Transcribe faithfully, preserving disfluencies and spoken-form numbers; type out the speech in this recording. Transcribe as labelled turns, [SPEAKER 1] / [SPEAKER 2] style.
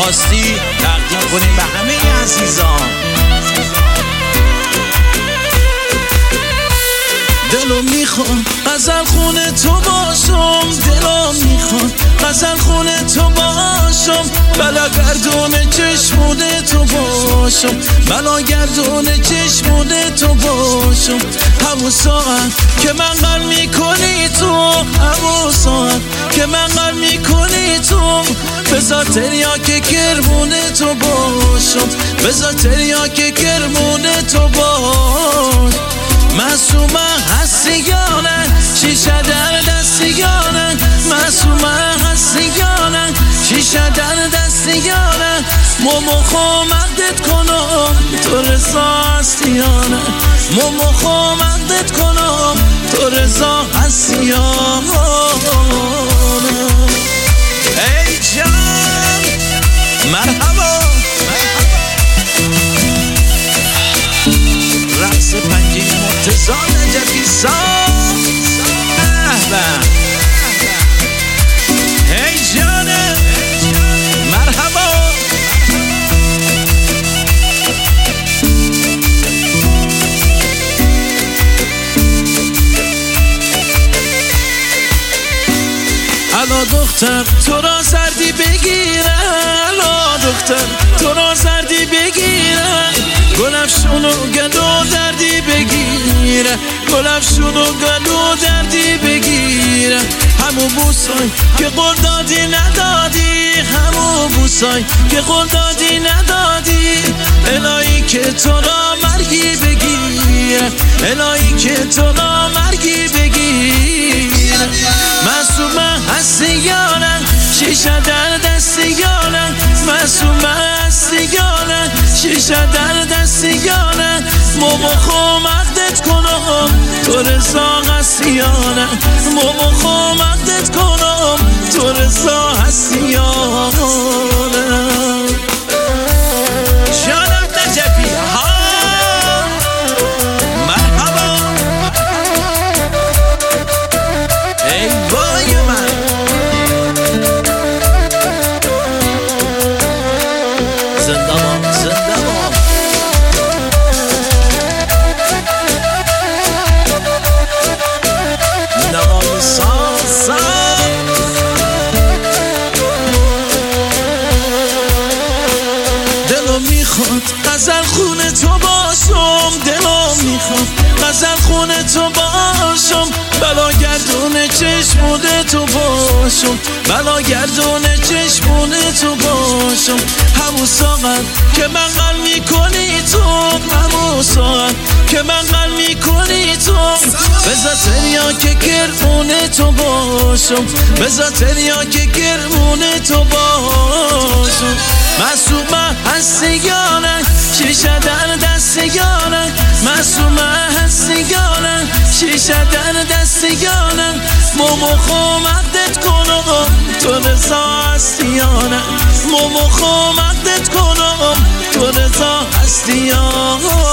[SPEAKER 1] خواستی تقدیم کنیم به همه عزیزان. دلو میخواد غزل خونه تو باشم، دلو میخواد غزل خونه تو باشم، بلا گردون چشمونه تو باشم، بلا گردون چشمونه تو باشم. همون ساعت که من غم میکنی تو، همون ساعت که من غم میکنی تو، بذار تریاک کرمونه تو باشم، بذار تریاک کرمونه تو باش. معصومه هستی یا نه، شیشه در دستی یا نه، معصومه هستی یا نه، شیشه در دستی یا نه، مومو خومدت کنم تو رضا هستی یا نه، مومو خومدت کنم تو رضا هستی یا نه. ای جان مرحبا، رقص پنجی مرتضی نجفی سان. ای جانه مرحبا، الا دختر تو را سردی بگیره، الا دختر تو را سردی بگیره، گلفشون و گلو دردی بگیره، گلفشون و گلو دردی بگیره. همون بوسای که قول دادی ندادی، همون بوسای که قول دادی ندادی، الهی که تو را مرگی بگیره، الهی که تو را مرگی بگیره. معصومه هستی یا نه، شیشه در دستی یا نه، معصومه هستی یا نه، شیشه در دستی یا نه، مومو خومدت کنم تو رضا هستی یا نه، مومو خومدت کنم تو رضا هستی یا نه. جانم نجفی ها مرحبا. ای وای من زنده باد، زنده باد. نوای سازم دلو میخواد غزل خونه تو باشم، دلو میخواد غزل خونه تو باشم، بلا گردون چشمونه تو باشم، بلا گردون چشمونه تو باشم. همون ساعت که من غم میکنی تو، همون ساعت که من غم میکنی تو، بذار تریاک کرمونه تو باشم، بذار تریاک کرمونه تو باشم. معصومه هستی یا نه، شیشه در دستی یا نه، معصومه هستی یا نه، شیشه در دستی یا نه، مومو خومدت کنم تو رضا هستی یا نه، مومو خومدت کنم تو رضا هستی یا نه.